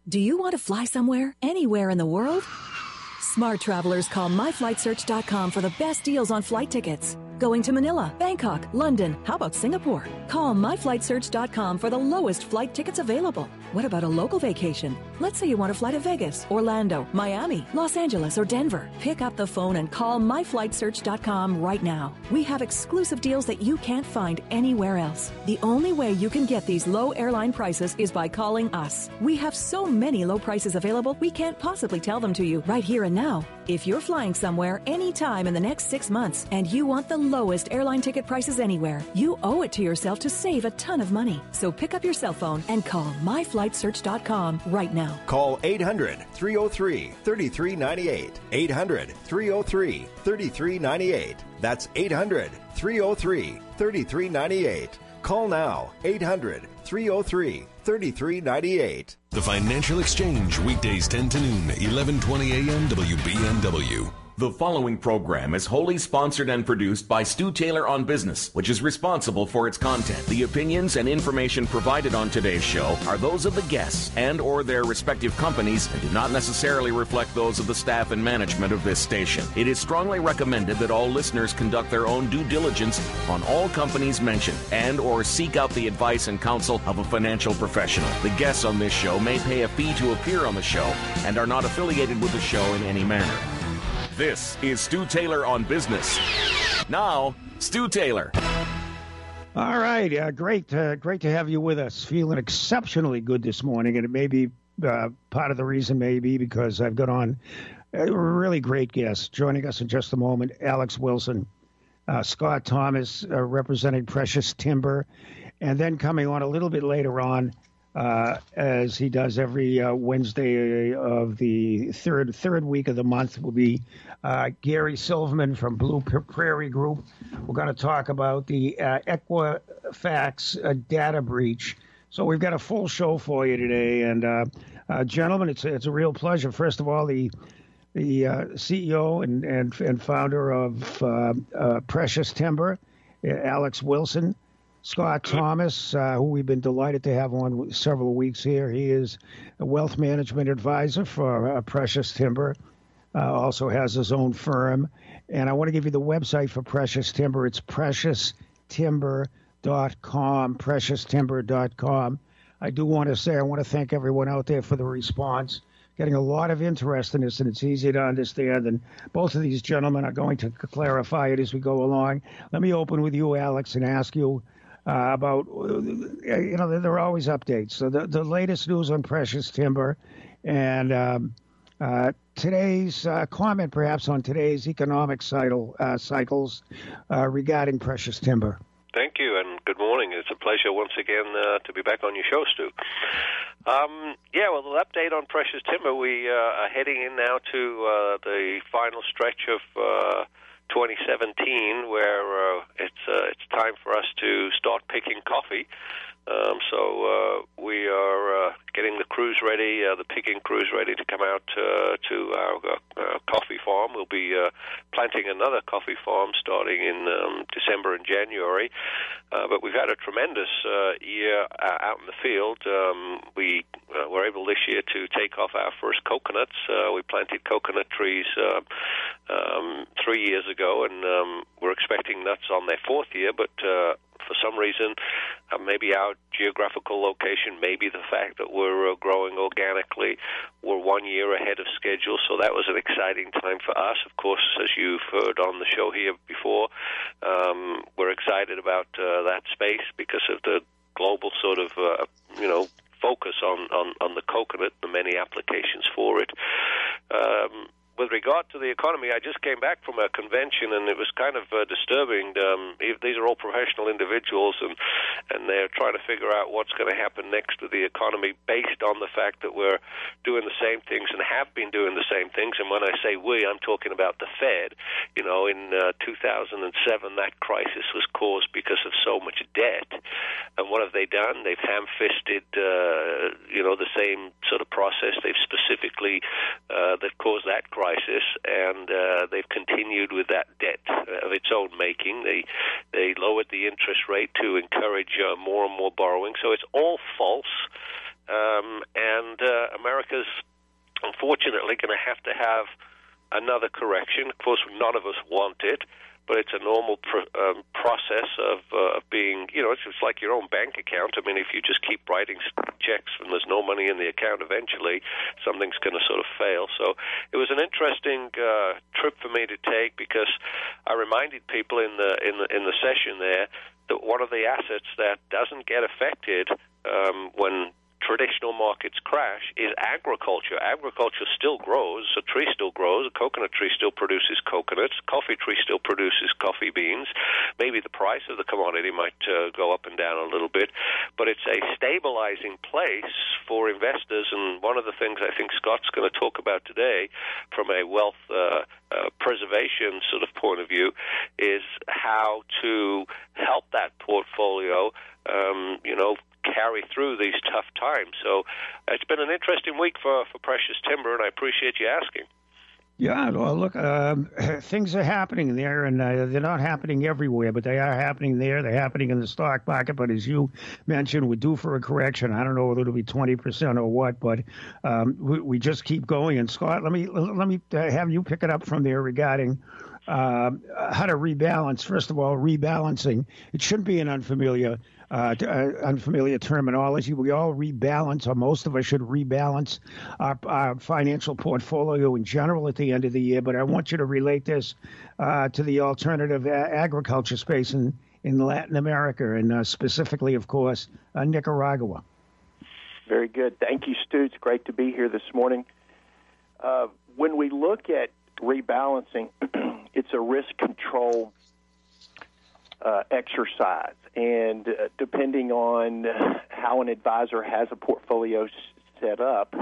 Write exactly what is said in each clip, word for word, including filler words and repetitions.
Do you want to fly somewhere, anywhere in the world? Smart travelers call my flight search dot com for the best deals on flight tickets. Going to Manila, Bangkok, London, how about Singapore? Call my flight search dot com for the lowest flight tickets available. What about a local vacation? Let's say you want to fly to Vegas, Orlando, Miami, Los Angeles, or Denver. Pick up the phone and call my flight search dot com right now. We have exclusive deals that you can't find anywhere else. The only way you can get these low airline prices is by calling us. We have so many low prices available, we can't possibly tell them to you right here and now. If you're flying somewhere anytime in the next six months and you want the lowest airline ticket prices anywhere, you owe it to yourself to save a ton of money. So pick up your cell phone and call my flight search dot com right now. Call eight hundred, three oh three, three three nine eight. eight hundred, three oh three, three three nine eight. That's eight hundred, three oh three, three three nine eight. Call now. eight hundred, three oh three, three three nine eight. The Financial Exchange, weekdays ten to noon, eleven twenty a.m. W B N W. The following program is wholly sponsored and produced by Stu Taylor on Business, which is responsible for its content. The opinions and information provided on today's show are those of the guests and or their respective companies and do not necessarily reflect those of the staff and management of this station. It is strongly recommended that all listeners conduct their own due diligence on all companies mentioned and or seek out the advice and counsel of a financial professional. The guests on this show may pay a fee to appear on the show and are not affiliated with the show in any manner. This is Stu Taylor on Business. Now, Stu Taylor. All right, uh, great, uh, great to have you with us. Feeling exceptionally good this morning, and it may be uh, part of the reason, maybe because I've got on a really great guest joining us in just a moment. Alex Wilson, uh, Scott Thomas, uh, representing Precious Timber, and then coming on a little bit later on. Uh, as he does every uh, Wednesday of the third third week of the month, will be uh, Gary Silverman from Blue Prairie Group. We're going to talk about the uh, Equifax uh, data breach. So we've got a full show for you today, and uh, uh, gentlemen, it's it's a real pleasure. First of all, the the uh, C E O and and, and founder of uh, uh, Precious Timber, Alex Wilson. Scott Thomas, uh, who we've been delighted to have on several weeks here. He is a wealth management advisor for uh, Precious Timber, uh, also has his own firm. And I want to give you the website for Precious Timber. It's precious timber dot com, precious timber dot com. I do want to say I want to thank everyone out there for the response. Getting a lot of interest in this, and it's easy to understand. And both of these gentlemen are going to clarify it as we go along. Let me open with you, Alex, and ask you, Uh, about, you know, there are always updates. So the, the latest news on Precious Timber and um, uh, today's uh, comment perhaps on today's economic cycle, uh, cycles uh, regarding Precious Timber. Thank you, and good morning. It's a pleasure once again uh, to be back on your show, Stu. Um, yeah, well, the update on Precious Timber, we uh, are heading in now to uh, the final stretch of uh, twenty seventeen, where uh, it's uh, it's time for us to start picking coffee. Um, so uh, we are uh, getting the crews ready, uh, the picking crews ready to come out uh, to our uh, coffee farm. We'll be uh, planting another coffee farm starting in um, December and January. Uh, but we've had a tremendous uh, year uh, out in the field. Um, we uh, were able this year to take off our first coconuts. Uh, we planted coconut trees uh, um, three years ago, and um, we're expecting nuts on their fourth year, but uh, for some reason, uh, maybe our geographical location, maybe the fact that we're uh, growing organically, we're one year ahead of schedule, so that was an exciting time for us. Of course, as you've heard on the show here before, um, we're excited about uh, that space because of the global sort of, uh, you know, focus on, on, on the coconut, the many applications for it. Um, With regard to the economy, I just came back from a convention, and it was kind of uh, disturbing. Um, these are all professional individuals, and, and they're trying to figure out what's going to happen next with the economy based on the fact that we're doing the same things and have been doing the same things. And when I say we, I'm talking about the Fed. You know, in uh, two thousand seven, that crisis was caused because of so much debt. And what have they done? They've ham-fisted, uh, you know, the same sort of process. They've specifically, uh, that caused that crisis. crisis, and uh, they've continued with that debt of its own making. They they lowered the interest rate to encourage uh, more and more borrowing. So it's all false. Um, and uh, America market's unfortunately going to have to have another correction. Of course, none of us want it, but it's a normal pr- um, process of, uh, of being, you know, it's just like your own bank account. I mean, if you just keep writing checks and there's no money in the account, eventually something's going to sort of fail. So it was an interesting uh, trip for me to take, because I reminded people in the in the in the session there that one of the assets that doesn't get affected um, when traditional markets crash is agriculture. Agriculture still grows. A tree still grows. A coconut tree still produces coconuts. A coffee tree still produces coffee beans. Maybe the price of the commodity might uh, go up and down a little bit, but it's a stabilizing place for investors. And one of the things I think Scott's going to talk about today from a wealth uh, uh, preservation sort of point of view is how to help that portfolio, um, you know, carry through these tough times. So it's been an interesting week for, for precious timber, and I appreciate you asking. Yeah, well, look, um, things are happening there, and uh, they're not happening everywhere, but they are happening there. They're happening in the stock market, but as you mentioned, we're due for a correction. I don't know whether it'll be twenty percent or what, but um, we, we just keep going. And Scott, let me let me have you pick it up from there regarding uh, how to rebalance. First of all, rebalancing. It shouldn't be an unfamiliar Uh, uh, unfamiliar terminology. We all rebalance, or most of us should rebalance our, our financial portfolio in general at the end of the year. But I want you to relate this uh, to the alternative a- agriculture space in, in Latin America, and uh, specifically, of course, uh, Nicaragua. Very good. Thank you, Stu. It's great to be here this morning. Uh, when we look at rebalancing, it's a risk control Uh, exercise, and uh, depending on how an advisor has a portfolio s- set up,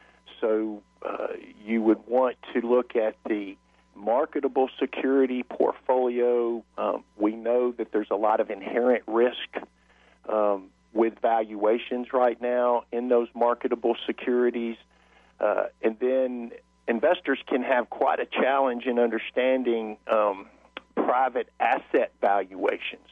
so uh, you would want to look at the marketable security portfolio. Um, we know that there's a lot of inherent risk um, with valuations right now in those marketable securities, uh, and then investors can have quite a challenge in understanding um, private asset valuations.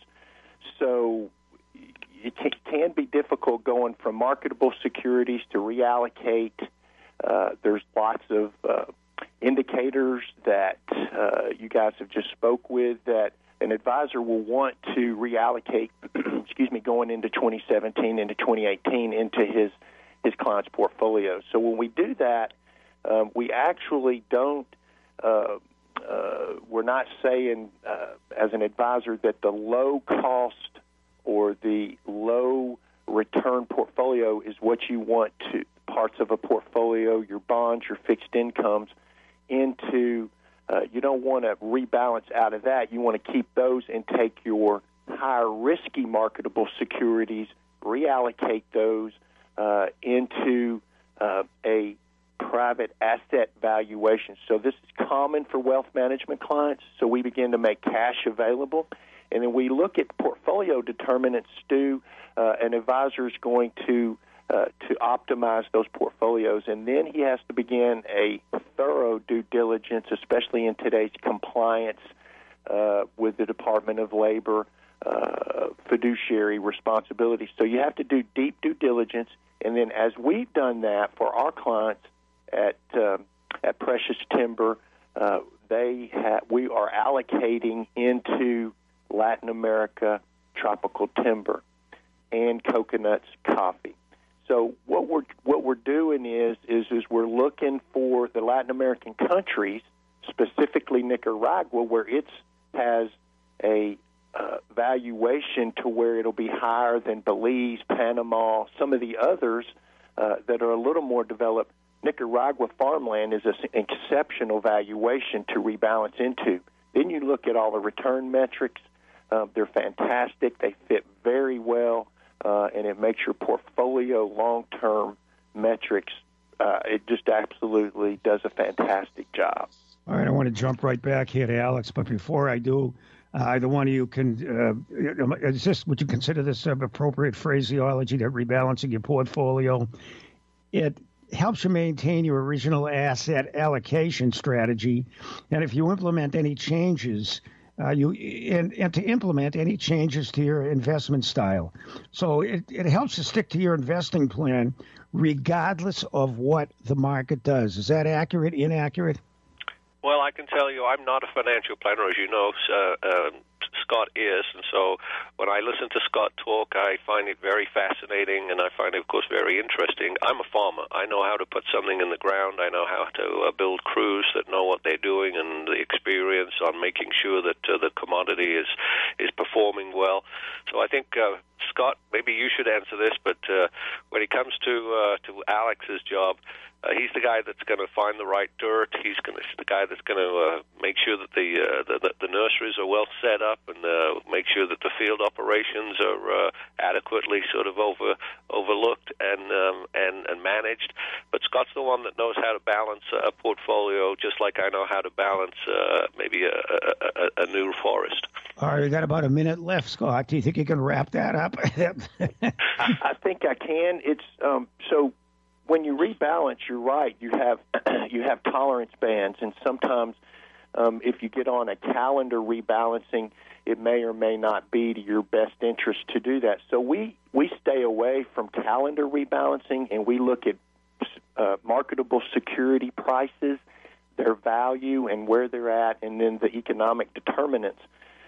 So it can be difficult going from marketable securities to reallocate. Uh, there's lots of uh, indicators that uh, you guys have just spoke with that an advisor will want to reallocate, excuse me, going into twenty seventeen, into twenty eighteen, into his, his client's portfolio. So when we do that, um, we actually don't uh, Uh, we're not saying uh, as an advisor that the low cost or the low return portfolio is what you want to, parts of a portfolio, your bonds, your fixed incomes, into, uh, you don't want to rebalance out of that. You want to keep those and take your higher risky marketable securities, reallocate those uh, into uh, a private asset valuation. So this is common for wealth management clients. So we begin to make cash available, and then we look at portfolio determinants. Stu, uh, an advisor is going to uh, to optimize those portfolios, and then he has to begin a thorough due diligence, especially in today's compliance uh, with the Department of Labor uh, fiduciary responsibilities. So you have to do deep due diligence, and then as we've done that for our clients at uh, at Precious Timber, uh, they ha- we are allocating into Latin America tropical timber and coconuts, coffee. So what we're what we're doing is is is we're looking for the Latin American countries, specifically Nicaragua, where it has a uh, valuation to where it'll be higher than Belize, Panama, some of the others uh, that are a little more developed. Nicaragua farmland is an exceptional valuation to rebalance into. Then you look at all the return metrics. Uh, they're fantastic. They fit very well, uh, and it makes your portfolio long-term metrics. Uh, it just absolutely does a fantastic job. All right, I want to jump right back here to Alex, but before I do, uh, either one of you can, uh, is this, would you consider this uh, appropriate phraseology, that rebalancing your portfolio? It helps you maintain your original asset allocation strategy, and if you implement any changes uh, you and, and to implement any changes to your investment style. So it, it helps you stick to your investing plan regardless of what the market does. Is that accurate, inaccurate? Well, I can tell you I'm not a financial planner, as you know. Uh, uh, Scott is, and so when I listen to Scott talk, I find it very fascinating, and I find it, of course, very interesting. I'm a farmer. I know how to put something in the ground. I know how to uh, build crews that know what they're doing and the experience on making sure that uh, the commodity is is performing well. So I think, uh, Scott, maybe you should answer this, but uh, when it comes to uh, to Alex's job, Uh, he's the guy that's going to find the right dirt. He's going to, the guy that's going to uh, make sure that the, uh, the the nurseries are well set up and uh, make sure that the field operations are uh, adequately sort of over overlooked and um, and and managed. But Scott's the one that knows how to balance a portfolio, just like I know how to balance uh, maybe a, a, a new forest. All right, we got about a minute left, Scott. Do you think you can wrap that up? I, I think I can. It's um, so. When you rebalance, you're right. You have you have tolerance bands, and sometimes um, if you get on a calendar rebalancing, it may or may not be to your best interest to do that. So we, we stay away from calendar rebalancing, and we look at uh, marketable security prices, their value, and where they're at, and then the economic determinants.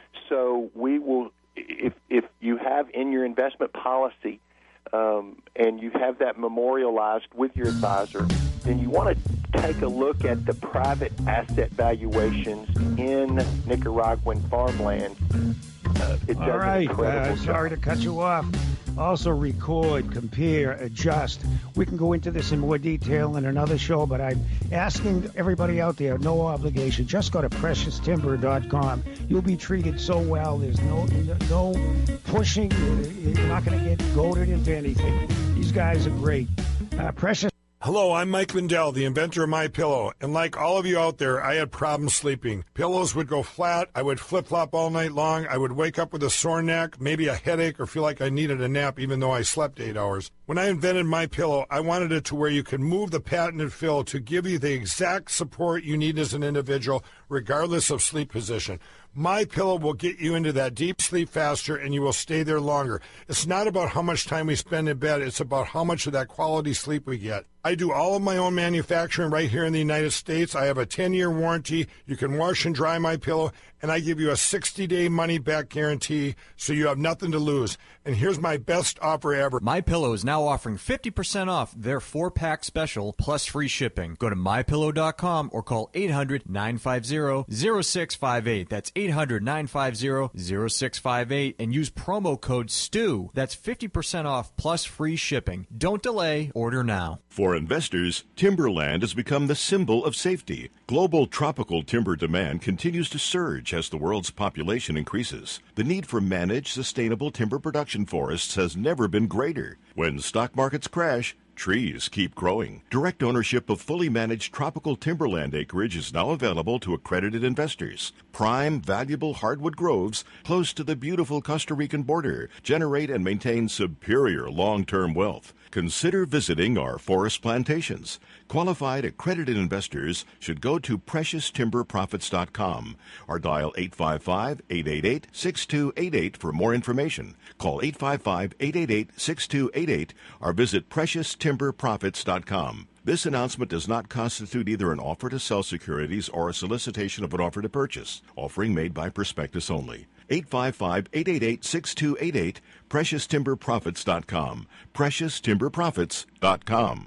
So we will, if if you have in your investment policy, Um, and you have that memorialized with your advisor, then you want to take a look at the private asset valuations in Nicaraguan farmland. Uh, it All right. Uh, job. sorry to cut you off. Also record, compare, adjust. We can go into this in more detail in another show, but I'm asking everybody out there, no obligation. Just go to precious timber dot com. You'll be treated so well. There's no no pushing. You're not going to get goaded into anything. These guys are great. Uh, Precious. Hello, I'm Mike Lindell, the inventor of MyPillow, and like all of you out there, I had problems sleeping. Pillows would go flat, I would flip-flop all night long, I would wake up with a sore neck, maybe a headache, or feel like I needed a nap even though I slept eight hours. When I invented MyPillow, I wanted it to where you can move the patented fill to give you the exact support you need as an individual, regardless of sleep position. MyPillow will get you into that deep sleep faster, and you will stay there longer. It's not about how much time we spend in bed. It's about how much of that quality sleep we get. I do all of my own manufacturing right here in the United States. I have a ten-year warranty. You can wash and dry MyPillow, and I give you a sixty-day money-back guarantee, so you have nothing to lose. And here's my best offer ever. MyPillow is now offering fifty percent off their four-pack special plus free shipping. Go to my pillow dot com or call eight hundred, nine five zero, zero six five eight. That's eight hundred, nine five zero, zero six five eight and use promo code STEW. That's fifty percent off plus free shipping. Don't delay. Order now. For investors, timberland has become the symbol of safety. Global tropical timber demand continues to surge as the world's population increases. The need for managed, sustainable timber production forests has never been greater. When stock markets crash, trees keep growing. Direct ownership of fully managed tropical timberland acreage is now available to accredited investors. Prime, valuable hardwood groves close to the beautiful Costa Rican border generate and maintain superior long-term wealth. Consider visiting our forest plantations. Qualified accredited investors should go to precious timber profits dot com or dial eight five five, eight eight eight, six two eight eight for more information. Call eight five five, eight eight eight, six two eight eight or visit precious timber profits dot com. This announcement does not constitute either an offer to sell securities or a solicitation of an offer to purchase. Offering made by prospectus only. eight five five, eight eight eight, six two eight eight, precious timber profits dot com. precious timber profits dot com.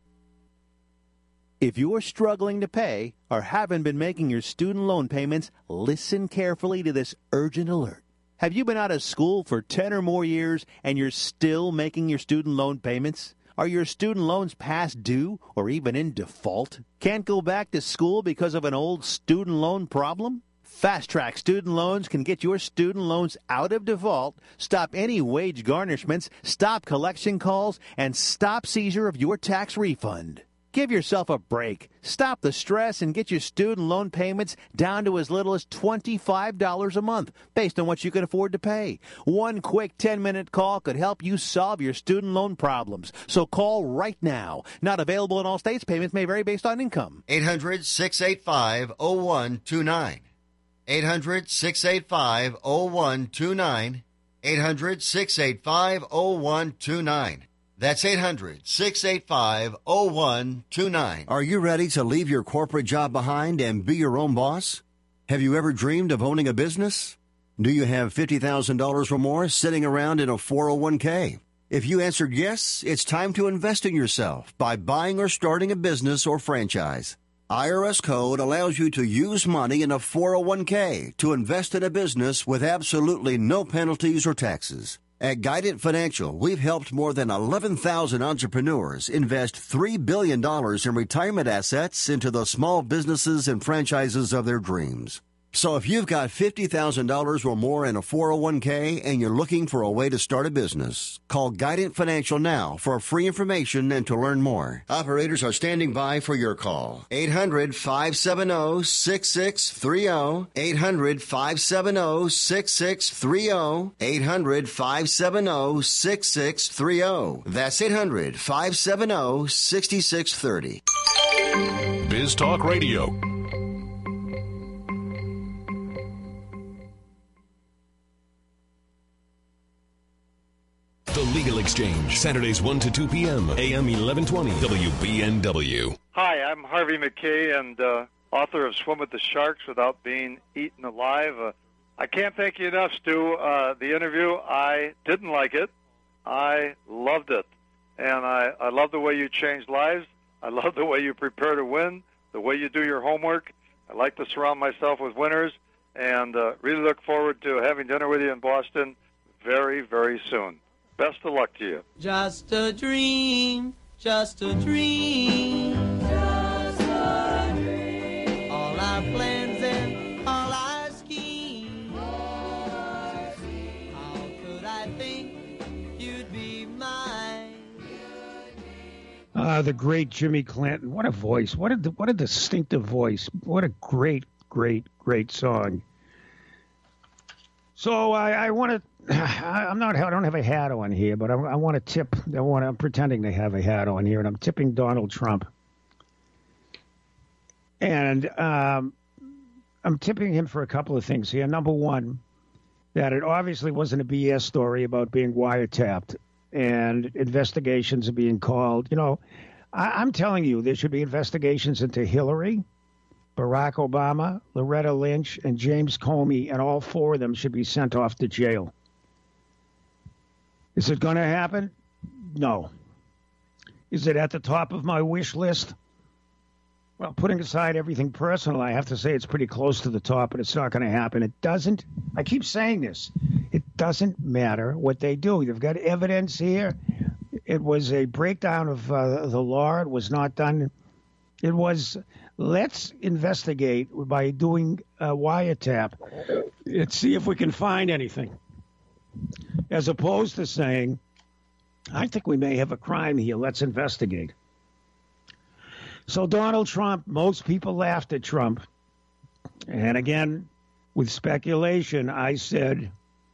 If you're struggling to pay or haven't been making your student loan payments, listen carefully to this urgent alert. Have you been out of school for ten or more years and you're still making your student loan payments? Are your student loans past due or even in default? Can't go back to school because of an old student loan problem? Fast Track Student Loans can get your student loans out of default, stop any wage garnishments, stop collection calls, and stop seizure of your tax refund. Give yourself a break. Stop the stress and get your student loan payments down to as little as twenty-five dollars a month, based on what you can afford to pay. One quick ten-minute call could help you solve your student loan problems. So call right now. Not available in all states. Payments may vary based on income. eight hundred, six eight five, oh one two nine. eight hundred, six eight five, oh one two nine. eight hundred, six eight five, oh one two nine. That's eight hundred, six eight five, oh one two nine. Are you ready to leave your corporate job behind and be your own boss? Have you ever dreamed of owning a business? Do you have fifty thousand dollars or more sitting around in a four oh one k? If you answered yes, it's time to invest in yourself by buying or starting a business or franchise. I R S Code allows you to use money in a four oh one k to invest in a business with absolutely no penalties or taxes. At Guidant Financial, we've helped more than eleven thousand entrepreneurs invest three billion dollars in retirement assets into the small businesses and franchises of their dreams. So if you've got fifty thousand dollars or more in a four oh one k and you're looking for a way to start a business, call Guidant Financial now for free information and to learn more. Operators are standing by for your call. eight hundred, five seven zero, six six three zero. eight hundred, five seven zero, six six three zero. eight hundred, five seven zero, six six three zero. That's eight hundred, five seven zero, six six three zero. Biz Talk Radio. The Legal Exchange, Saturdays one to two p.m., A M eleven twenty, W B N W. Hi, I'm Harvey McKay, and uh, author of Swim with the Sharks Without Being Eaten Alive. Uh, I can't thank you enough, Stu. Uh, the interview, I didn't like it. I loved it. And I, I love the way you change lives. I love the way you prepare to win, the way you do your homework. I like to surround myself with winners, and uh, really look forward to having dinner with you in Boston very, very soon. Best of luck to you. Just a dream, just a dream, just a dream. All our plans and all our schemes. How could I think you'd be mine? Uh, the great Jimmy Clanton. What a voice. What a, what a distinctive voice. What a great, great, great song. So I, I want to. I'm not. I don't have a hat on here, but I, I want to tip. I want. I'm pretending to have a hat on here, and I'm tipping Donald Trump. And um, I'm tipping him for a couple of things here. Number one, that it obviously wasn't a B S story about being wiretapped, and investigations are being called. You know, I, I'm telling you, there should be investigations into Hillary, Barack Obama, Loretta Lynch, and James Comey, and all four of them should be sent off to jail. Is it going to happen? No. Is it at the top of my wish list? Well, putting aside everything personal, I have to say it's pretty close to the top, but it's not going to happen. It doesn't. I keep saying this. It doesn't matter what they do. You've got evidence here. It was a breakdown of uh, the law. It was not done. It was, let's investigate by doing a wiretap and see if we can find anything. As opposed to saying, I think we may have a crime here. Let's investigate. So Donald Trump, most people laughed at Trump. And again, with speculation, I said,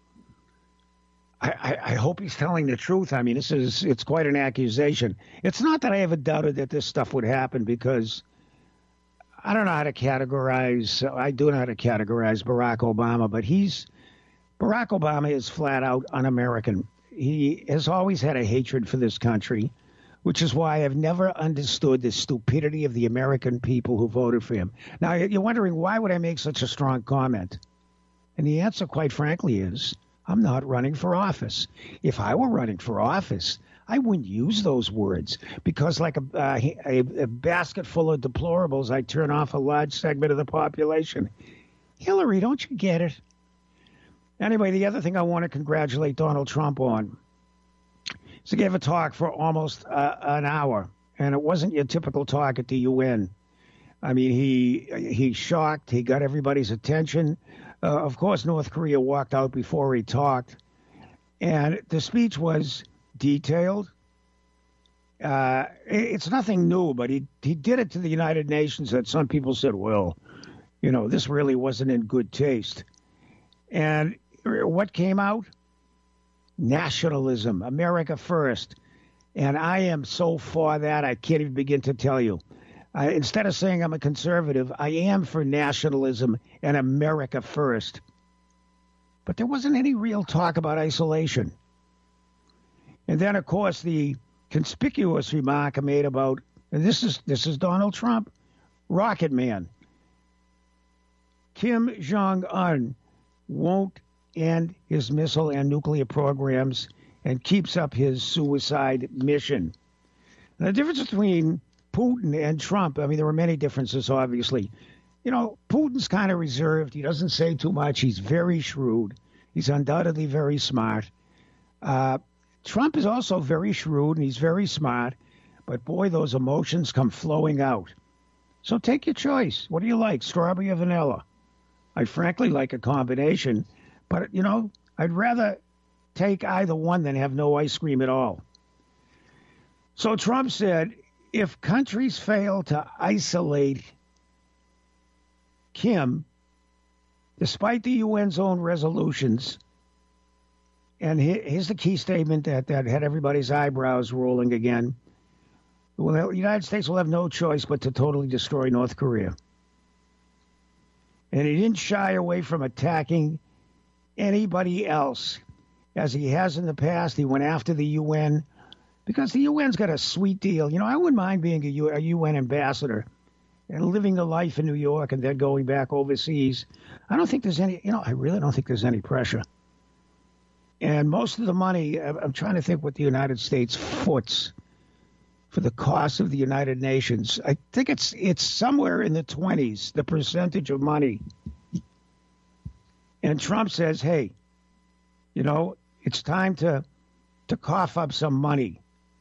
I, I, I hope he's telling the truth. I mean, this is, it's quite an accusation. It's not that I ever doubted that this stuff would happen, because I don't know how to categorize, I do know how to categorize Barack Obama, but he's, Barack Obama is flat out un-American. He has always had a hatred for this country, which is why I've never understood the stupidity of the American people who voted for him. Now, you're wondering, why would I make such a strong comment? And the answer, quite frankly, is I'm not running for office. If I were running for office, I wouldn't use those words, because like a, uh, a, a basket full of deplorables, I turn off a large segment of the population. Hillary, don't you get it? Anyway, the other thing I want to congratulate Donald Trump on is he gave a talk for almost uh, an hour, and it wasn't your typical talk at the U N. I mean, he he shocked. He got everybody's attention. Uh, of course, North Korea walked out before he talked, and the speech was detailed. Uh, it's nothing new, but he he did it to the United Nations that some people said, well, you know, this really wasn't in good taste. And what came out? Nationalism, America first. And I am so for that, I can't even begin to tell you. I, instead of saying I'm a conservative, I am for nationalism and America first. But there wasn't any real talk about isolation. And then, of course, the conspicuous remark I made about, and this is this is Donald Trump, Rocket Man. Kim Jong-un won't end his missile and nuclear programs and keeps up his suicide mission. And the difference between Putin and Trump, I mean, there were many differences, obviously. You know, Putin's kind of reserved. He doesn't say too much. He's very shrewd. He's undoubtedly very smart. Uh, Trump is also very shrewd, and he's very smart. But, boy, those emotions come flowing out. So take your choice. What do you like, strawberry or vanilla? I frankly like a combination. But, you know, I'd rather take either one than have no ice cream at all. So Trump said, if countries fail to isolate Kim, despite the U N's own resolutions, and here's the key statement that, that had everybody's eyebrows rolling again, well, the United States will have no choice but to totally destroy North Korea. And he didn't shy away from attacking anybody else. As he has in the past, he went after the U N because the U N's got a sweet deal. You know, I wouldn't mind being a, U- a U N ambassador and living the life in New York and then going back overseas. I don't think there's any, you know, I really don't think there's any pressure. And most of the money, I'm trying to think what the United States foots for the cost of the United Nations. I think it's it's somewhere in the twenties, the percentage of money. And Trump says, hey, you know, it's time to to cough up some money.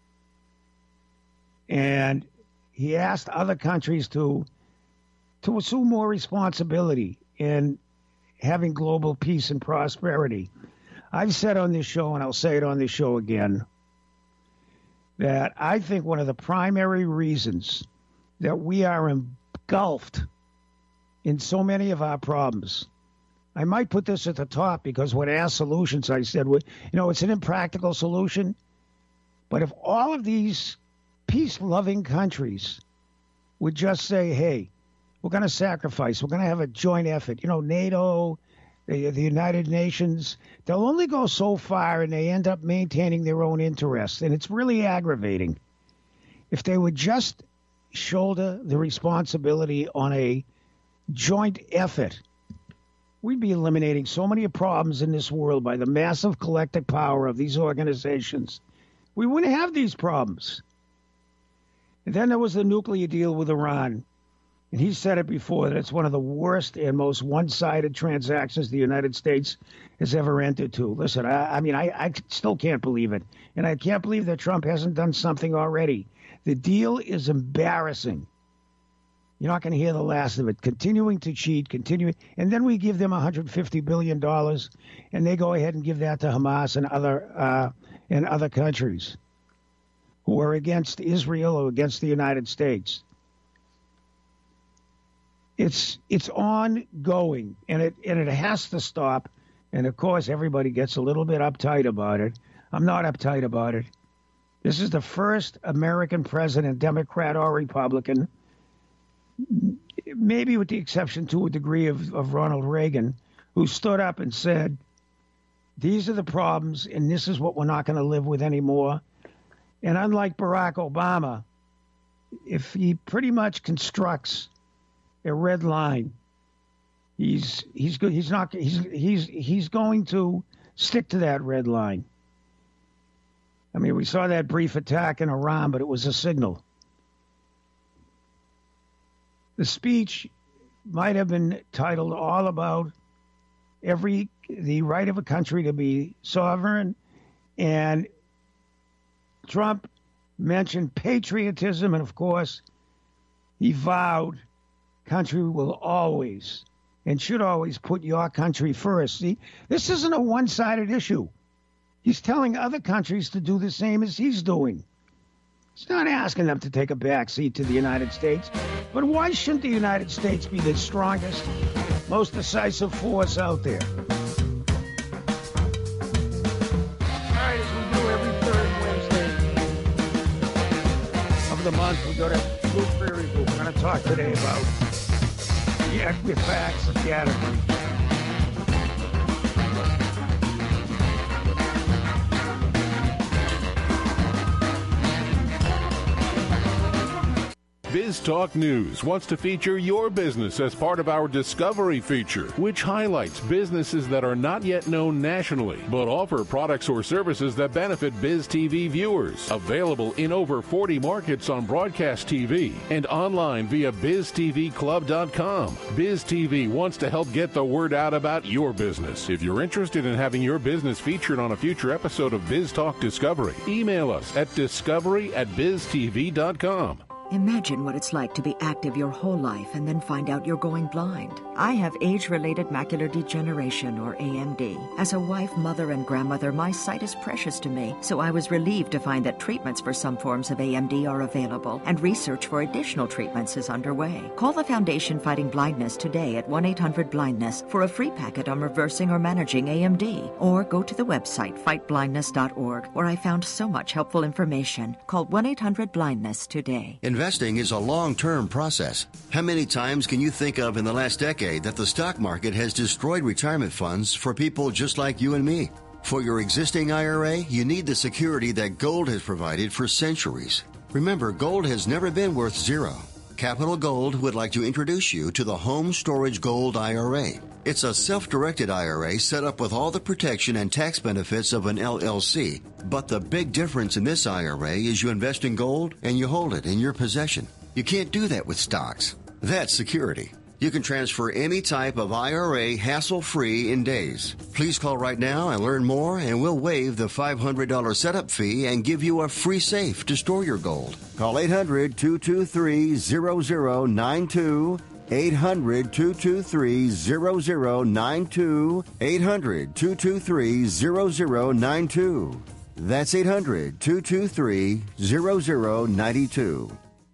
And he asked other countries to to assume more responsibility in having global peace and prosperity. I've said on this show, and I'll say it on this show again, that I think one of the primary reasons that we are engulfed in so many of our problems, I might put this at the top because when asked solutions, I said, well, you know, it's an impractical solution. But if all of these peace-loving countries would just say, hey, we're going to sacrifice, we're going to have a joint effort, you know, NATO, the, the United Nations, they'll only go so far and they end up maintaining their own interests. And it's really aggravating. If they would just shoulder the responsibility on a joint effort, we'd be eliminating so many problems in this world by the massive collective power of these organizations. We wouldn't have these problems. And then there was the nuclear deal with Iran. And he said it before that it's one of the worst and most one-sided transactions the United States has ever entered to. Listen, I, I mean, I, I still can't believe it. And I can't believe that Trump hasn't done something already. The deal is embarrassing. You're not going to hear the last of it. Continuing to cheat, continuing. And then we give them one hundred fifty billion dollars, and they go ahead and give that to Hamas and other, uh, and other countries who are against Israel or against the United States. It's it's ongoing, and it and it has to stop. And, of course, everybody gets a little bit uptight about it. I'm not uptight about it. This is the first American president, Democrat or Republican, maybe with the exception to a degree of, of Ronald Reagan, who stood up and said, these are the problems, and this is what we're not going to live with anymore. And unlike Barack Obama, if he pretty much constructs a red line, he's he's good. He's not. He's he's he's going to stick to that red line. I mean, we saw that brief attack in Iran, but it was a signal. The speech might have been titled all about every the right of a country to be sovereign, and Trump mentioned patriotism, and of course, he vowed country will always and should always put your country first. See, this isn't a one-sided issue. He's telling other countries to do the same as he's doing. He's not asking them to take a backseat to the United States. But why shouldn't the United States be the strongest, most decisive force out there? All right, as we do every third Wednesday of the month, go to Blue Prairie Group. We're going to talk today about the Equifax data breach. BizTalk News wants to feature your business as part of our Discovery feature, which highlights businesses that are not yet known nationally, but offer products or services that benefit BizTV viewers. Available in over forty markets on broadcast T V and online via biz t v club dot com. BizTV wants to help get the word out about your business. If you're interested in having your business featured on a future episode of BizTalk Discovery, email us at discovery at biz t v dot com. Imagine what it's like to be active your whole life and then find out you're going blind. I have age-related macular degeneration, or A M D. As a wife, mother, and grandmother, my sight is precious to me, so I was relieved to find that treatments for some forms of A M D are available, and research for additional treatments is underway. Call the Foundation Fighting Blindness today at one eight hundred blindness for a free packet on reversing or managing A M D, or go to the website fight blindness dot org, where I found so much helpful information. Call one eight hundred blindness today. Investing is a long-term process. How many times can you think of in the last decade that the stock market has destroyed retirement funds for people just like you and me? For your existing I R A, you need the security that gold has provided for centuries. Remember, gold has never been worth zero. Capital Gold would like to introduce you to the Home Storage Gold I R A. It's a self-directed I R A set up with all the protection and tax benefits of an L L C. But the big difference in this I R A is you invest in gold and you hold it in your possession. You can't do that with stocks. That's security. You can transfer any type of I R A hassle-free in days. Please call right now and learn more, and we'll waive the five hundred dollars setup fee and give you a free safe to store your gold. Call eight hundred, two two three, zero zero nine two. eight hundred, two two three, zero zero nine two. eight hundred, two two three, zero zero nine two. That's eight hundred, two two three, zero zero nine two.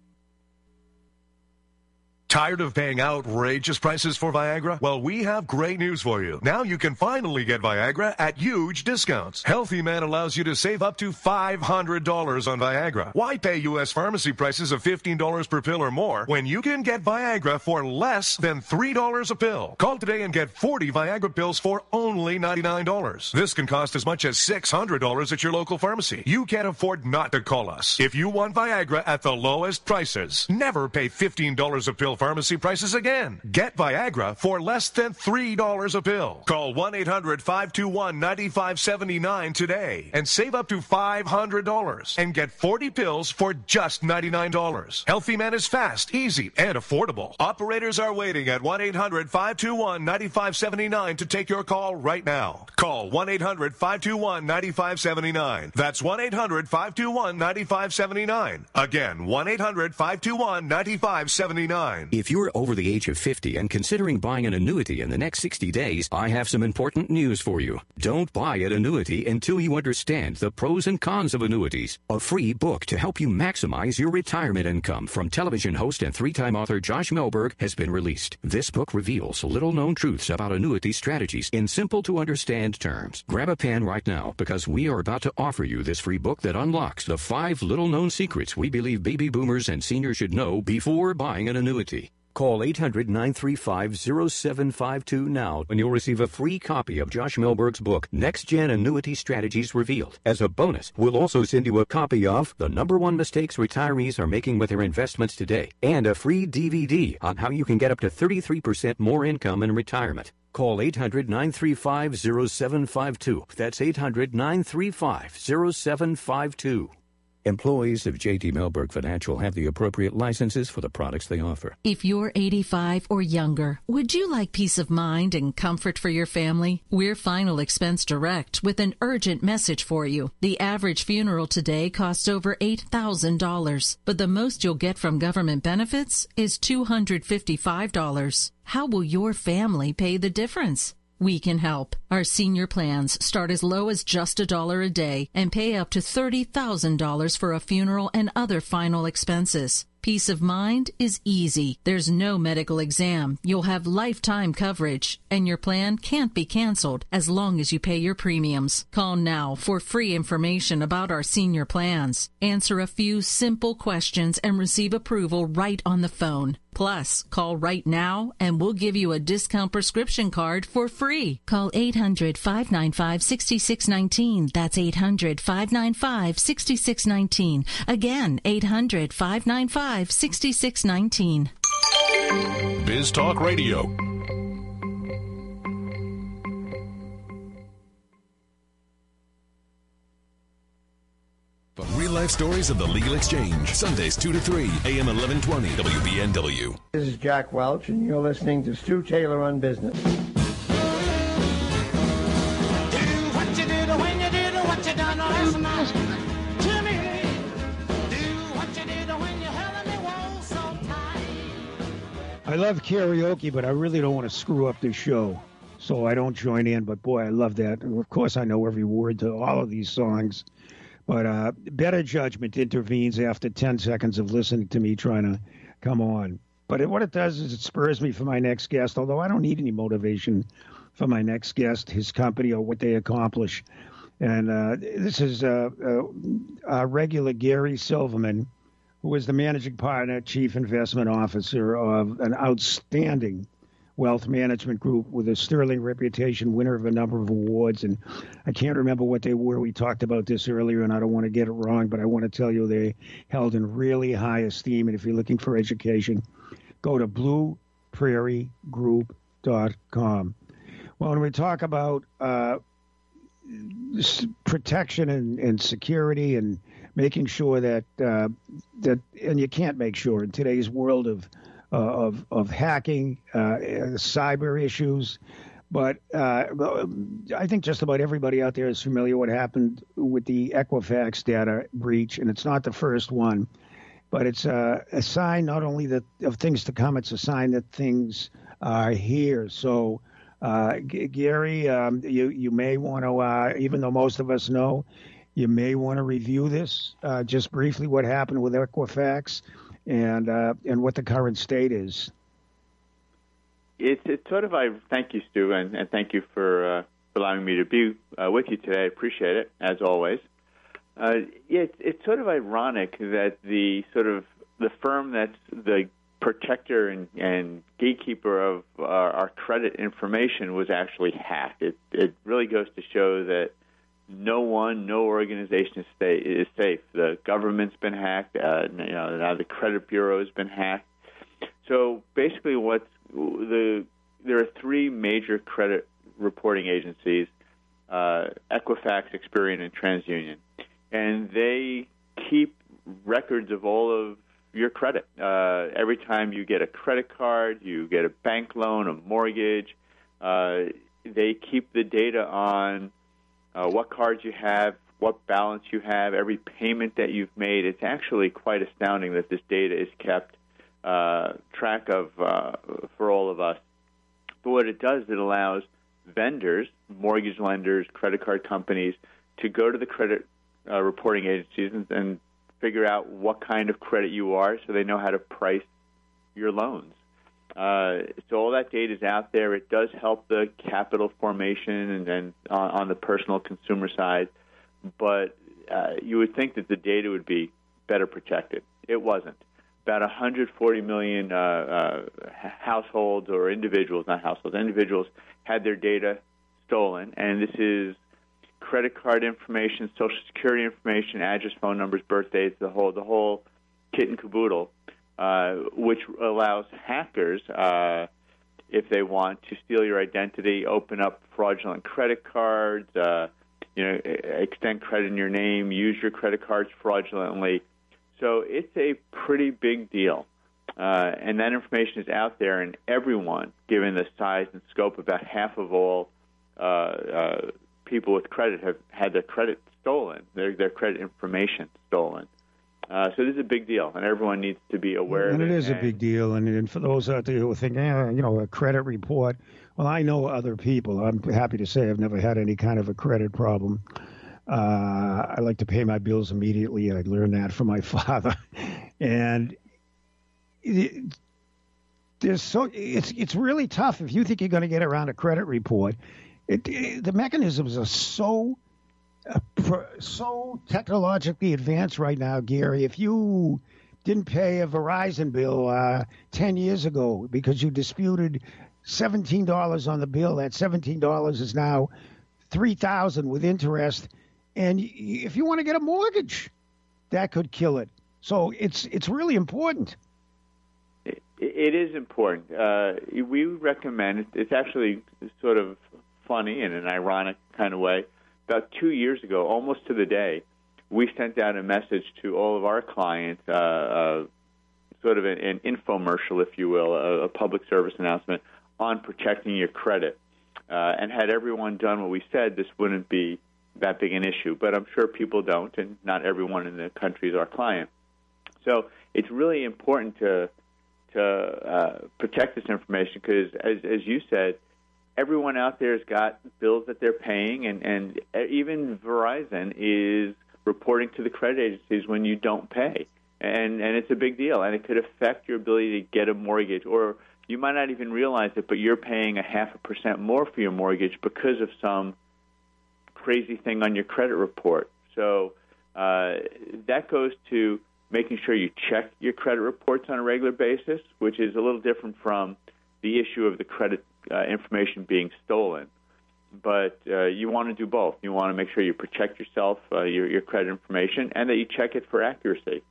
Tired of paying outrageous prices for Viagra? Well, we have great news for you. Now you can finally get Viagra at huge discounts. Healthy Man allows you to save up to five hundred dollars on Viagra. Why pay U S pharmacy prices of fifteen dollars per pill or more when you can get Viagra for less than three dollars a pill? Call today and get forty Viagra pills for only ninety-nine dollars. This can cost as much as six hundred dollars at your local pharmacy. You can't afford not to call us. If you want Viagra at the lowest prices, never pay fifteen dollars a pill pharmacy prices again. Get Viagra for less than three dollars a pill. Call one eight hundred, five two one, nine five seven nine today and save up to five hundred dollars and get forty pills for just ninety-nine dollars. Healthy Man is fast, easy, and affordable. Operators are waiting at one eight hundred, five two one, nine five seven nine to take your call right now. Call one eight hundred, five two one, nine five seven nine. That's one eight hundred, five two one, nine five seven nine. Again, one eight hundred, five two one, nine five seven nine. If you're over the age of fifty and considering buying an annuity in the next sixty days, I have some important news for you. Don't buy an annuity until you understand the pros and cons of annuities. A free book to help you maximize your retirement income from television host and three-time author Josh Melberg has been released. This book reveals little-known truths about annuity strategies in simple-to-understand terms. Grab a pen right now, because we are about to offer you this free book that unlocks the five little-known secrets we believe baby boomers and seniors should know before buying an annuity. Call eight hundred, nine three five, zero seven five two now and you'll receive a free copy of Josh Melberg's book, Next Gen Annuity Strategies Revealed. As a bonus, we'll also send you a copy of The Number One Mistakes Retirees Are Making with Their Investments Today and a free D V D on how you can get up to thirty-three percent more income in retirement. Call eight hundred, nine three five, zero seven five two. That's eight hundred, nine three five, zero seven five two. Employees of J T Melberg Financial have the appropriate licenses for the products they offer. If you're eighty-five or younger, would you like peace of mind and comfort for your family? We're Final Expense Direct with an urgent message for you. The average funeral today costs over eight thousand dollars, but the most you'll get from government benefits is two hundred fifty-five dollars. How will your family pay the difference? We can help. Our senior plans start as low as just a dollar a day and pay up to thirty thousand dollars for a funeral and other final expenses. Peace of mind is easy. There's no medical exam. You'll have lifetime coverage, and your plan can't be canceled as long as you pay your premiums. Call now for free information about our senior plans. Answer a few simple questions and receive approval right on the phone. Plus, call right now and we'll give you a discount prescription card for free. Call eight hundred, five nine five, six six one nine. That's eight hundred, five nine five, six six one nine. Again, eight hundred, five nine five, six six one nine. Biz Talk Radio. Real life stories of the Legal Exchange. Sundays two to three, A M eleven twenty, W B N W. This is Jack Welch, and you're listening to Stu Taylor on Business. Do what you did when you did what you done last night to me. Do what you did when you held me whoa so tight. I love karaoke, but I really don't want to screw up this show, so I don't join in. But boy, I love that. And of course, I know every word to all of these songs. But uh, better judgment intervenes after ten seconds of listening to me trying to come on. But it, what it does is it spurs me for my next guest, although I don't need any motivation for my next guest, his company, or what they accomplish. And uh, this is uh, uh, our regular Gary Silverman, who is the managing partner, chief investment officer of an outstanding wealth management group with a sterling reputation, winner of a number of awards. And I can't remember what they were. We talked about this earlier, and I don't want to get it wrong, but I want to tell you they held in really high esteem. And if you're looking for education, go to blue prairie group dot com. Well, when we talk about uh, protection and, and security and making sure that, uh, that, and you can't make sure in today's world of Uh, of of hacking, uh, cyber issues, but uh, I think just about everybody out there is familiar what happened with the Equifax data breach, and it's not the first one, but it's uh, a sign not only that of things to come, it's a sign that things are here. So, uh, G- Gary, um, you you may want to, uh, even though most of us know, you may want to review this uh, just briefly what happened with Equifax. And uh, and what the current state is. It's it's sort of I thank you, Stu, and, and thank you for uh, allowing me to be uh, with you today. I appreciate it as always. Uh, yeah, it's, it's sort of ironic that the sort of the firm that's the protector and, and gatekeeper of our, our credit information was actually hacked. It it really goes to show that no one, no organization is, stay, is safe. The government's been hacked. Uh, you know, now the credit bureau has been hacked. So basically, what's the there are three major credit reporting agencies: uh, Equifax, Experian, and TransUnion, and they keep records of all of your credit. Uh, every time you get a credit card, you get a bank loan, a mortgage, uh, they keep the data on Uh, what cards you have, what balance you have, every payment that you've made. It's actually quite astounding that this data is kept uh, track of uh, for all of us. But what it does, it allows vendors, mortgage lenders, credit card companies to go to the credit uh, reporting agencies and, and figure out what kind of credit you are so they know how to price your loans. Uh, so all that data is out there. It does help the capital formation and then on, on the personal consumer side, but uh, you would think that the data would be better protected. It wasn't. About one hundred forty million uh, uh, households or individuals, not households, individuals had their data stolen, and this is credit card information, Social Security information, address, phone numbers, birthdays, the whole the whole kit and caboodle. Uh, which allows hackers, uh, if they want, to steal your identity, open up fraudulent credit cards, uh, you know, extend credit in your name, use your credit cards fraudulently. So it's a pretty big deal. Uh, and that information is out there, and everyone, given the size and scope, about half of all uh, uh, people with credit have had their credit stolen, their, their credit information stolen. Uh, so this is a big deal, and everyone needs to be aware and of it. And it is a big deal. And, and for those out there who are thinking, eh, you know, a credit report, well, I know other people. I'm happy to say I've never had any kind of a credit problem. Uh, I like to pay my bills immediately. I learned that from my father. And it, there's so it's it's really tough if you think you're going to get around a credit report. It, it, the mechanisms are so uh, pro, so technologically advanced right now, Gary. If you didn't pay a Verizon bill uh, ten years ago because you disputed seventeen dollars on the bill, that seventeen dollars is now three thousand dollars with interest. And if you want to get a mortgage, that could kill it. So it's it's really important. It, it is important. Uh, we recommend, it's actually sort of funny in an ironic kind of way. About two years ago, almost to the day, we sent out a message to all of our clients, uh, uh, sort of an, an infomercial, if you will, a, a public service announcement on protecting your credit. Uh, and had everyone done what we said, this wouldn't be that big an issue. But I'm sure people don't, and not everyone in the country is our client. So it's really important to to uh, protect this information because, as, as you said, everyone out there has got bills that they're paying, and, and even Verizon is reporting to the credit agencies when you don't pay. And, and it's a big deal, and it could affect your ability to get a mortgage, or you might not even realize it, but you're paying a half a percent more for your mortgage because of some crazy thing on your credit report. So uh, that goes to making sure you check your credit reports on a regular basis, which is a little different from the issue of the credit uh, information being stolen. But uh, you want to do both. You want to make sure you protect yourself, uh, your, your credit information, and that you check it for accuracy.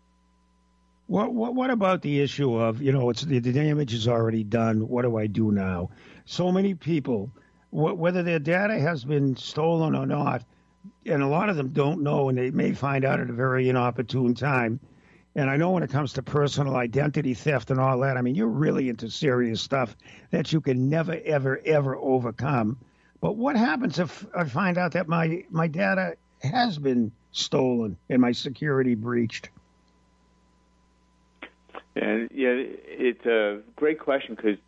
What, what what about the issue of, you know, it's the, the damage is already done. What do I do now? So many people, wh- whether their data has been stolen or not, and a lot of them don't know, and they may find out at a very inopportune time. And I know when it comes to personal identity theft and all that, I mean, you're really into serious stuff that you can never, ever, ever overcome. But what happens if I find out that my, my data has been stolen and my security breached? And yeah, it's a great question because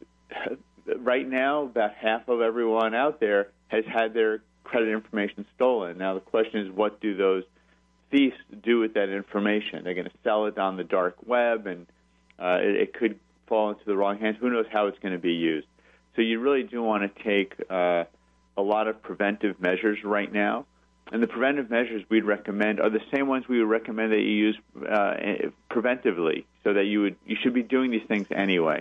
right now about half of everyone out there has had their credit information stolen. Now the question is, what do those thieves do with that information? They're going to sell it on the dark web, and uh, it, it could fall into the wrong hands. Who knows how it's going to be used? So you really do want to take uh, a lot of preventive measures right now. And the preventive measures we'd recommend are the same ones we would recommend that you use uh, preventively, so that you would you should be doing these things anyway.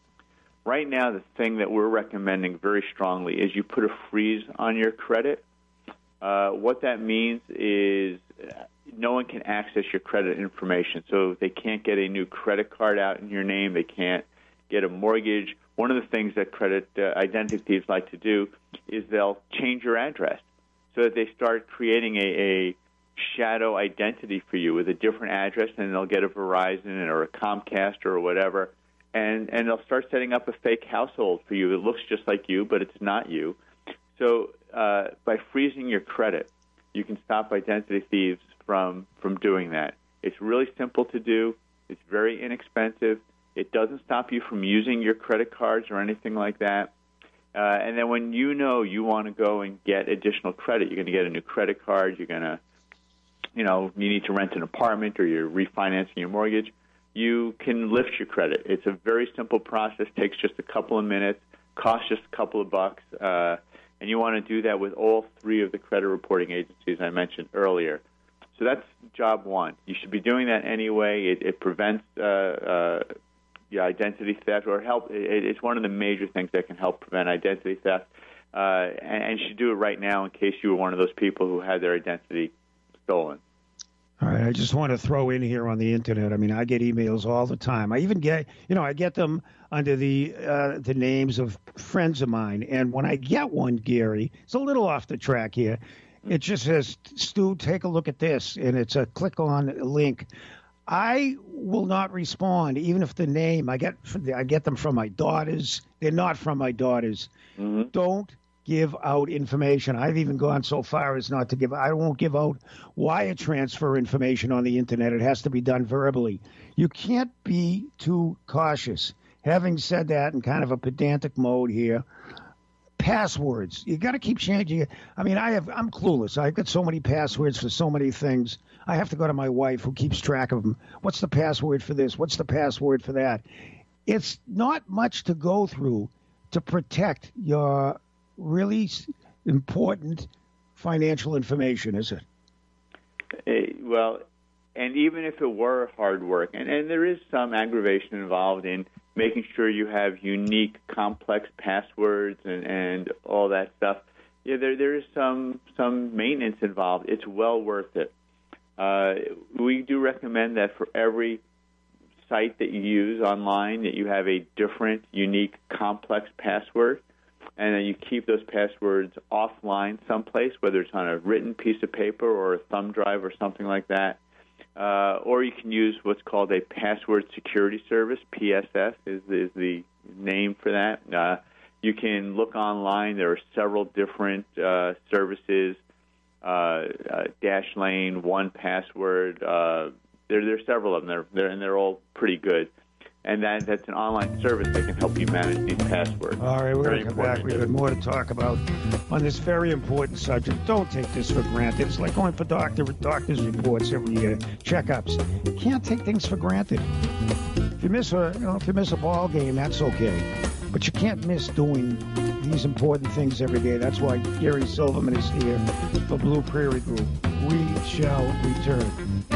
Right now, the thing that we're recommending very strongly is you put a freeze on your credit. Uh, what that means is no one can access your credit information. So they can't get a new credit card out in your name. They can't get a mortgage. One of the things that credit uh, identity thieves like to do is they'll change your address so that they start creating a, a shadow identity for you with a different address, and they'll get a Verizon or a Comcast or whatever, and, and they'll start setting up a fake household for you. It looks just like you, but it's not you. So uh, by freezing your credit, you can stop identity thieves from, from doing that. It's really simple to do. It's very inexpensive. It doesn't stop you from using your credit cards or anything like that. Uh, and then when you know you want to go and get additional credit, you're going to get a new credit card, you're going to, you know, you need to rent an apartment or you're refinancing your mortgage, you can lift your credit. It's a very simple process, takes just a couple of minutes, costs just a couple of bucks, uh, and you want to do that with all three of the credit reporting agencies I mentioned earlier. So that's job one. You should be doing that anyway. It, it prevents uh, uh, yeah, identity theft, or help. It, it's one of the major things that can help prevent identity theft. Uh, and, and you should do it right now in case you were one of those people who had their identity stolen. All right, I just want to throw in here on the internet. I mean, I get emails all the time. I even get, you know, I get them under the uh, the names of friends of mine. And when I get one, Gary, it's a little off the track here. It just says, Stu, take a look at this, and it's a click on link. I will not respond, even if the name I get I get them from my daughters. They're not from my daughters. Mm-hmm. Don't give out information. I've even gone so far as not to give. I won't give out wire transfer information on the internet. It has to be done verbally. You can't be too cautious. Having said that, in kind of a pedantic mode here, passwords. You got to keep changing it. I mean, I have. I'm clueless. I've got so many passwords for so many things. I have to go to my wife who keeps track of them. What's the password for this? What's the password for that? It's not much to go through to protect your really important financial information, is it? Uh, well, and even if it were hard work, and, and there is some aggravation involved in making sure you have unique, complex passwords and, and all that stuff, yeah, there there is some some maintenance involved. It's well worth it. Uh, we do recommend that for every site that you use online, that you have a different, unique, complex password, and then you keep those passwords offline someplace, whether it's on a written piece of paper or a thumb drive or something like that. Uh, or you can use what's called a password security service. P S S is, is the name for that. Uh, you can look online. There are several different uh, services, uh, uh, Dashlane, one Password. Uh, there, there are several of them, they're, they're, and they're all pretty good. And that, that's an online service that can help you manage these passwords. All right, we're Very going to come back. We've important. got more to talk about on this very important subject. Don't take this for granted. It's like going for doctor doctor's reports every year, checkups. You can't take things for granted. If you miss a, you know, if you miss a ball game, that's okay. But you can't miss doing these important things every day. That's why Gary Silverman is here for Blue Prairie Group. We shall return.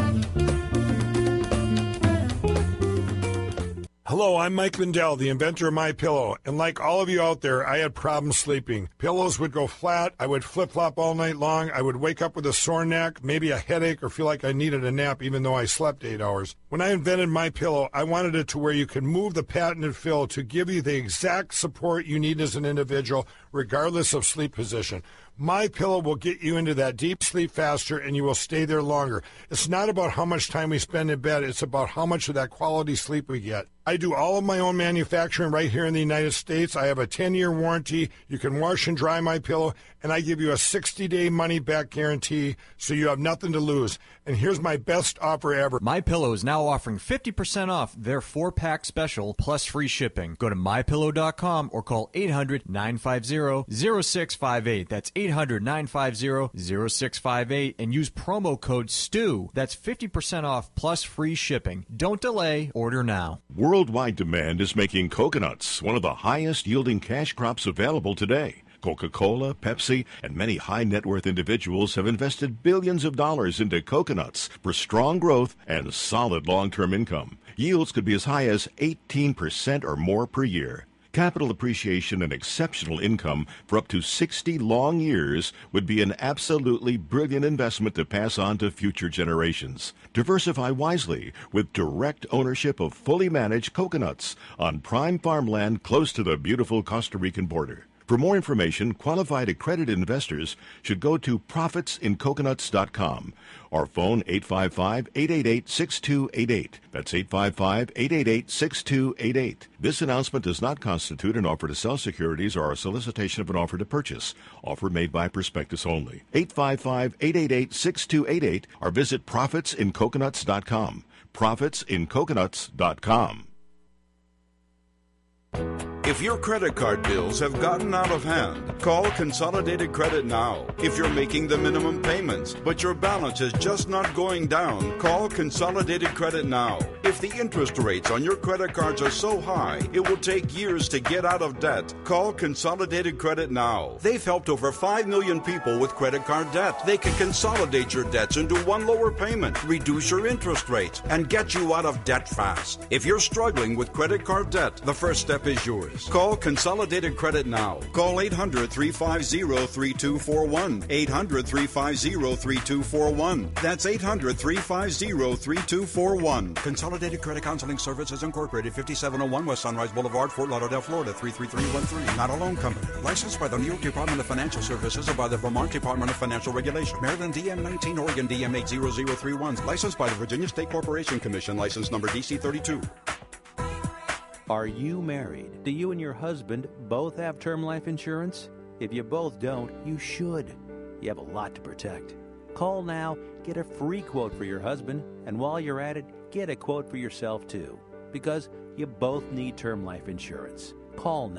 Hello, I'm Mike Lindell, the inventor of MyPillow, and like all of you out there, I had problems sleeping. Pillows would go flat, I would flip-flop all night long, I would wake up with a sore neck, maybe a headache, or feel like I needed a nap even though I slept eight hours. When I invented MyPillow, I wanted it to where you can move the patented fill to give you the exact support you need as an individual, regardless of sleep position. MyPillow will get you into that deep sleep faster, and you will stay there longer. It's not about how much time we spend in bed. It's about how much of that quality sleep we get. I do all of my own manufacturing right here in the United States. I have a ten-year warranty. You can wash and dry MyPillow, and I give you a sixty-day money-back guarantee, so you have nothing to lose. And here's my best offer ever. MyPillow is now offering fifty percent off their four-pack special plus free shipping. Go to my pillow dot com or call eight hundred, nine five zero, zero six five eight. That's eight hundred, nine five zero, zero six five eight and use promo code STEW. That's fifty percent off plus free shipping. Don't delay. Order now. Worldwide demand is making coconuts one of the highest yielding cash crops available today. Coca-Cola, Pepsi, and many high-net-worth individuals have invested billions of dollars into coconuts for strong growth and solid long-term income. Yields could be as high as eighteen percent or more per year. Capital appreciation and exceptional income for up to sixty long years would be an absolutely brilliant investment to pass on to future generations. Diversify wisely with direct ownership of fully managed coconuts on prime farmland close to the beautiful Costa Rican border. For more information, qualified accredited investors should go to profits in coconuts dot com or phone eight five five, eight eight eight, six two eight eight. That's eight five five, eight eight eight, six two eight eight. This announcement does not constitute an offer to sell securities or a solicitation of an offer to purchase. Offer made by prospectus only. eight five five, eight eight eight, six two eight eight or visit profits in coconuts dot com. profits in coconuts dot com. If your credit card bills have gotten out of hand, call Consolidated Credit now. If you're making the minimum payments, but your balance is just not going down, call Consolidated Credit now. If the interest rates on your credit cards are so high, it will take years to get out of debt, call Consolidated Credit now. They've helped over five million people with credit card debt. They can consolidate your debts into one lower payment, reduce your interest rates, and get you out of debt fast. If you're struggling with credit card debt, the first step is yours. Call Consolidated Credit now. Call eight hundred, three five zero, three two four one. eight hundred, three five zero, three two four one. That's eight hundred, three five zero, three two four one. Consolidated Credit Counseling Services Incorporated, fifty-seven oh one West Sunrise Boulevard, Fort Lauderdale, Florida, three three three one three. Not a loan company. Licensed by the New York Department of Financial Services or by the Vermont Department of Financial Regulation. Maryland D M nineteen, Oregon D M eight zero zero three one. Licensed by the Virginia State Corporation Commission. License number D C thirty-two. Are you married? Do you and your husband both have term life insurance? If you both don't, you should. You have a lot to protect. Call now, get a free quote for your husband, and while you're at it, get a quote for yourself too. Because you both need term life insurance. Call now.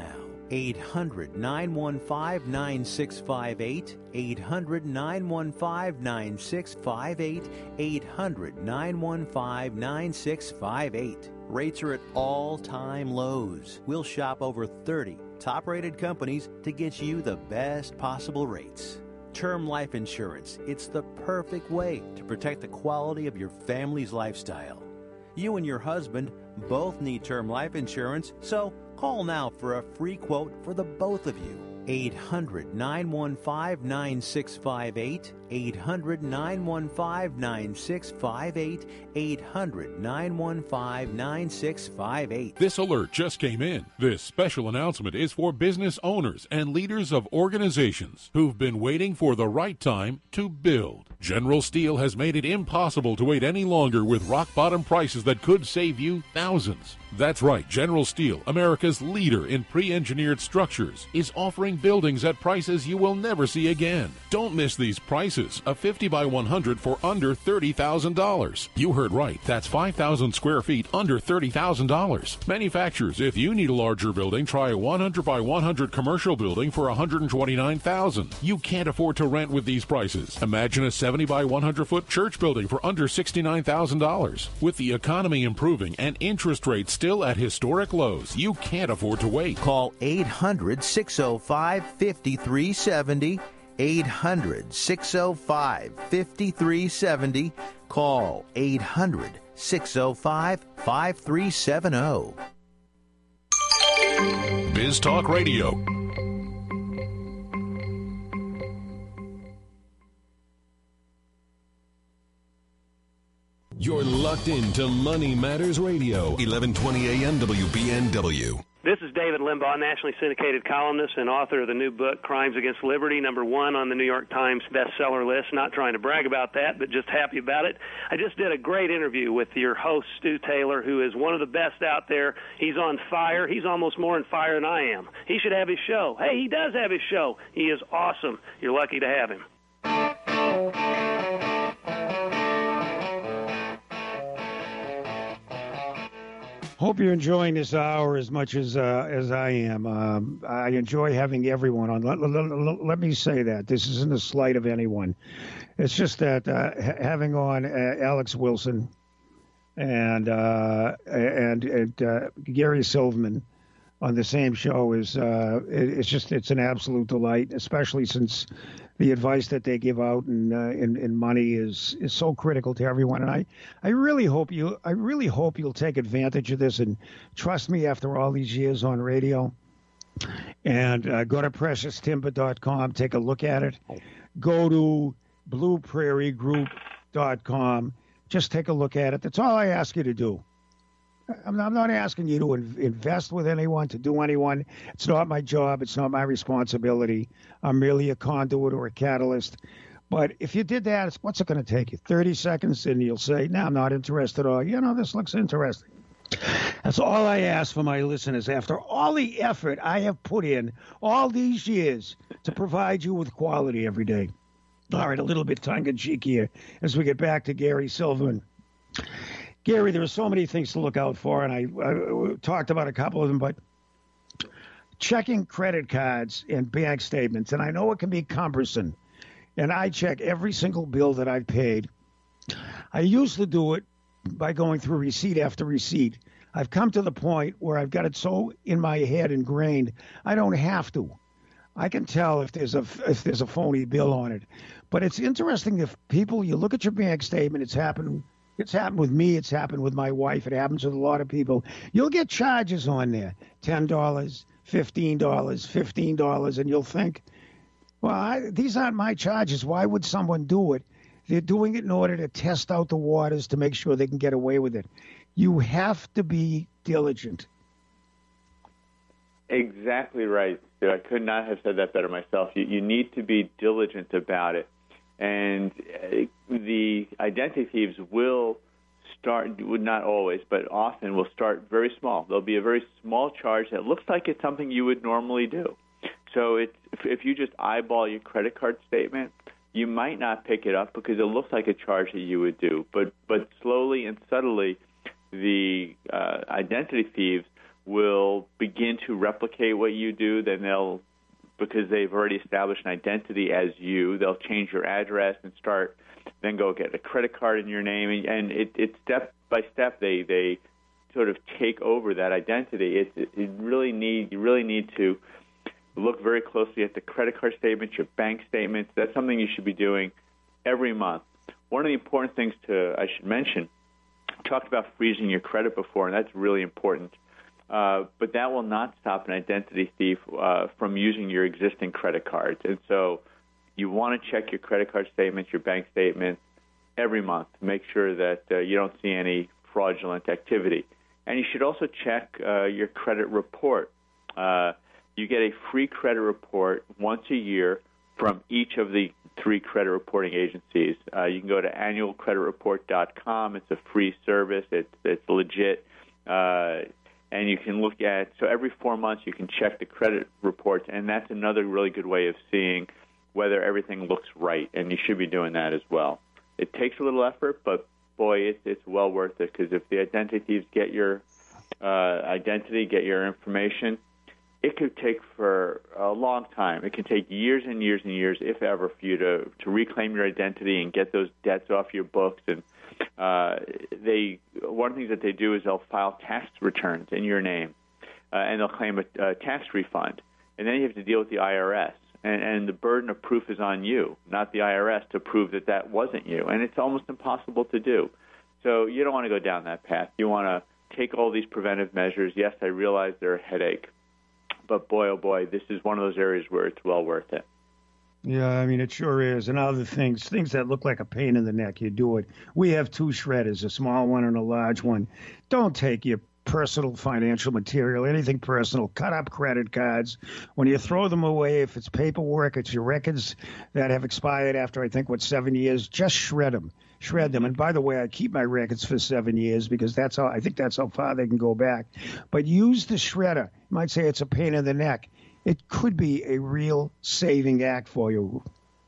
eight hundred, nine one five, nine six five eight, eight hundred, nine one five, nine six five eight, eight hundred, nine one five, nine six five eight. Rates are at all-time lows. We'll shop over thirty top-rated companies to get you the best possible rates. Term life insurance, it's the perfect way to protect the quality of your family's lifestyle. You and your husband both need term life insurance, so call now for a free quote for the both of you. eight hundred, nine one five, nine six five eight, eight hundred, nine one five, nine six five eight, eight hundred, nine one five, nine six five eight. This alert just came in. This special announcement is for business owners and leaders of organizations who've been waiting for the right time to build. General Steel has made it impossible to wait any longer with rock-bottom prices that could save you thousands. That's right, General Steel, America's leader in pre-engineered structures, is offering buildings at prices you will never see again. Don't miss these prices. A fifty by one hundred for under thirty thousand dollars. You heard right. That's five thousand square feet under thirty thousand dollars. Manufacturers, if you need a larger building, try a one hundred by one hundred commercial building for one hundred twenty-nine thousand dollars. You can't afford to rent with these prices. Imagine a seventy by one hundred foot church building for under sixty-nine thousand dollars. With the economy improving and interest rates still at historic lows, you can't afford to wait. Call eight hundred, six oh five, five three seven oh. eight hundred, six oh five, five three seven oh. Call eight hundred, six oh five, five three seven oh. Biz Talk Radio. You're locked into Money Matters Radio, eleven twenty A M W B N W. This is David Limbaugh, nationally syndicated columnist and author of the new book, Crimes Against Liberty, number one on the New York Times bestseller list. Not trying to brag about that, but just happy about it. I just did a great interview with your host, Stu Taylor, who is one of the best out there. He's on fire. He's almost more on fire than I am. He should have his show. Hey, he does have his show. He is awesome. You're lucky to have him. Hope you're enjoying this hour as much as uh, as I am. Um, I enjoy having everyone on. Let, let, let me say that. This isn't a slight of anyone. It's just that uh, having on uh, Alex Wilson and uh, and, and uh, Gary Silverman on the same show is uh, it, it's just it's an absolute delight, especially since the advice that they give out and uh, in, in money is is so critical to everyone. And I, I really hope you I really hope you'll take advantage of this and trust me after all these years on radio. And uh, go to precious timber dot com, take a look at it. Go to blue prairie group dot com, just take a look at it. That's all I ask you to do. I'm not, I'm not asking you to in, invest with anyone, to do anyone. It's not my job. It's not my responsibility. I'm merely a conduit or a catalyst. But if you did that, what's it going to take you? thirty seconds, and you'll say, no, I'm not interested, or, you know, this looks interesting. That's all I ask for my listeners. After all the effort I have put in all these years to provide you with quality every day. All right, a little bit tongue-in-cheek here as we get back to Gary Silverman. Gary, there are so many things to look out for, and I, I talked about a couple of them, but checking credit cards and bank statements, and I know it can be cumbersome, and I check every single bill that I've paid. I used to do it by going through receipt after receipt. I've come to the point where I've got it so in my head ingrained, I don't have to. I can tell if there's a if there's a phony bill on it. But it's interesting if people, you look at your bank statement, it's happened It's happened with me. It's happened with my wife. It happens with a lot of people. You'll get charges on there, ten dollars, fifteen dollars, fifteen dollars, and you'll think, well, I, these aren't my charges. Why would someone do it? They're doing it in order to test out the waters to make sure they can get away with it. You have to be diligent. Exactly right, Stu. I could not have said that better myself. You, you need to be diligent about it. And the identity thieves will start, not always, but often will start very small. There'll be a very small charge that looks like it's something you would normally do. So it, if you just eyeball your credit card statement, you might not pick it up because it looks like a charge that you would do. But but slowly and subtly, the uh, identity thieves will begin to replicate what you do, then they'll, because they've already established an identity as you, they'll change your address and start, then go get a credit card in your name, and, and it, it step by step they they sort of take over that identity. It, it, it really need you really need to look very closely at the credit card statements, your bank statements. That's something you should be doing every month. One of the important things to I should mention, I talked about freezing your credit before, and that's really important. Uh, but that will not stop an identity thief uh, from using your existing credit cards. And so you want to check your credit card statements, your bank statements every month. Make sure that uh, you don't see any fraudulent activity. And you should also check uh, your credit report. Uh, you get a free credit report once a year from each of the three credit reporting agencies. Uh, you can go to annual credit report dot com. It's a free service. It's, it's legit. Uh, and you can look at, so every four months you can check the credit reports, and that's another really good way of seeing whether everything looks right, and you should be doing that as well. It takes a little effort, but boy, it's, it's well worth it, because if the identity thieves get your uh, identity, get your information, it could take for a long time. It can take years and years and years, if ever, for you to, to reclaim your identity and get those debts off your books. And uh, they one of the things that they do is they'll file tax returns in your name, uh, and they'll claim a, a tax refund. And then you have to deal with the I R S. And, and the burden of proof is on you, not the I R S, to prove that that wasn't you. And it's almost impossible to do. So you don't want to go down that path. You want to take all these preventive measures. Yes, I realize they're a headache. But boy, oh boy, this is one of those areas where it's well worth it. Yeah, I mean, it sure is. And other things, things that look like a pain in the neck, you do it. We have two shredders, a small one and a large one. Don't take your personal financial material, anything personal, cut up credit cards. When you throw them away, if it's paperwork, it's your records that have expired after, I think, what, seven years, just shred them. Shred them. And by the way, I keep my records for seven years because that's how I think that's how far they can go back. But use the shredder. You might say it's a pain in the neck. It could be a real saving act for you.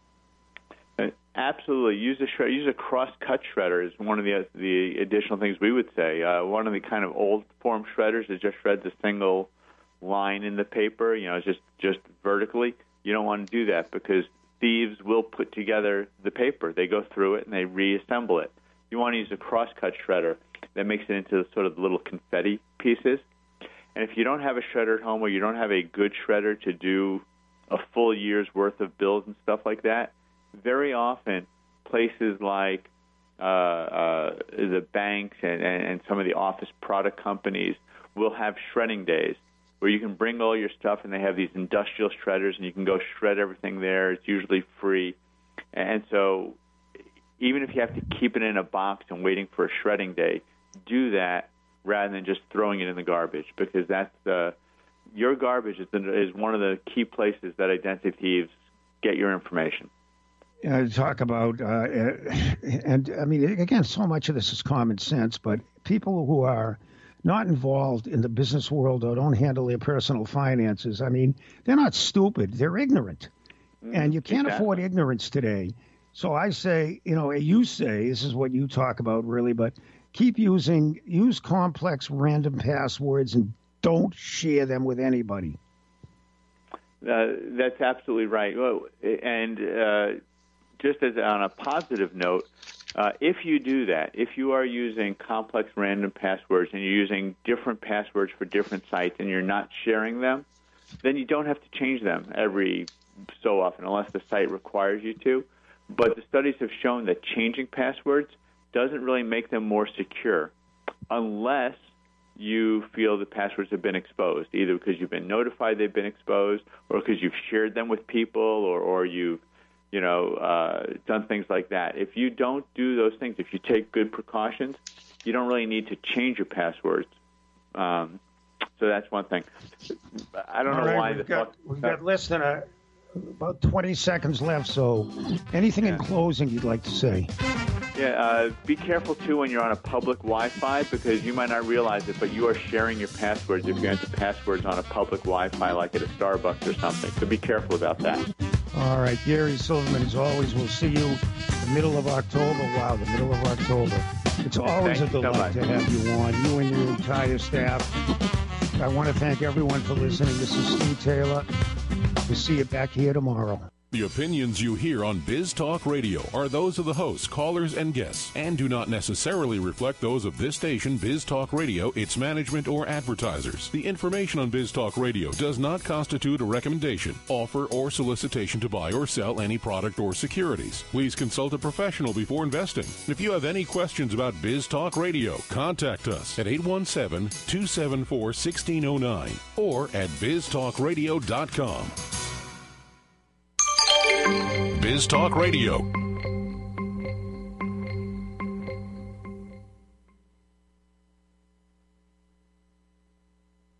Absolutely. Use a shred, use a cross-cut shredder is one of the the additional things we would say. Uh, one of the kind of old form shredders that just shreds a single line in the paper, you know, just just vertically. You don't want to do that because thieves will put together the paper. They go through it and they reassemble it. You want to use a cross-cut shredder that makes it into sort of little confetti pieces. And if you don't have a shredder at home or you don't have a good shredder to do a full year's worth of bills and stuff like that, very often places like uh, uh, the banks and, and, and some of the office product companies will have shredding days where you can bring all your stuff and they have these industrial shredders and you can go shred everything there. It's usually free. And so even if you have to keep it in a box and waiting for a shredding day, do that rather than just throwing it in the garbage, because that's the, your garbage is, the, is one of the key places that identity thieves get your information. Uh, talk about, uh, and I mean, again, so much of this is common sense, but people who are not involved in the business world or don't handle their personal finances, I mean, they're not stupid, they're ignorant. Mm, and you can't exactly. afford ignorance today. So I say, you know, you say, this is what you talk about really, but keep using, use complex random passwords and don't share them with anybody. Uh, that's absolutely right. Well, and uh, just as on a positive note, uh, if you do that, if you are using complex random passwords and you're using different passwords for different sites and you're not sharing them, then you don't have to change them every so often unless the site requires you to. But the studies have shown that changing passwords doesn't really make them more secure unless you feel the passwords have been exposed, either because you've been notified they've been exposed or because you've shared them with people or, or you've you know, uh, done things like that. If you don't do those things, if you take good precautions, you don't really need to change your passwords. Um, so that's one thing. I don't All know right, why we've the got, fuck, we've got less than a, about twenty seconds left, so anything yeah. in closing you'd like to say? Yeah, uh, be careful, too, when you're on a public Wi-Fi because you might not realize it, but you are sharing your passwords if you enter passwords on a public Wi-Fi like at a Starbucks or something. So be careful about that. All right, Gary Silverman, as always, we'll see you the middle of October. Wow, the middle of October. It's always Thank a delight so to have you on, you and your entire staff. I want to thank everyone for listening. This is Stu Taylor. We'll see you back here tomorrow. The opinions you hear on Biz Talk Radio are those of the hosts, callers, and guests, and do not necessarily reflect those of this station, Biz Talk Radio, its management, or advertisers. The information on Biz Talk Radio does not constitute a recommendation, offer, or solicitation to buy or sell any product or securities. Please consult a professional before investing. If you have any questions about Biz Talk Radio, contact us at eight one seven, two seven four, one six zero nine or at biz talk radio dot com. Biz Talk Radio.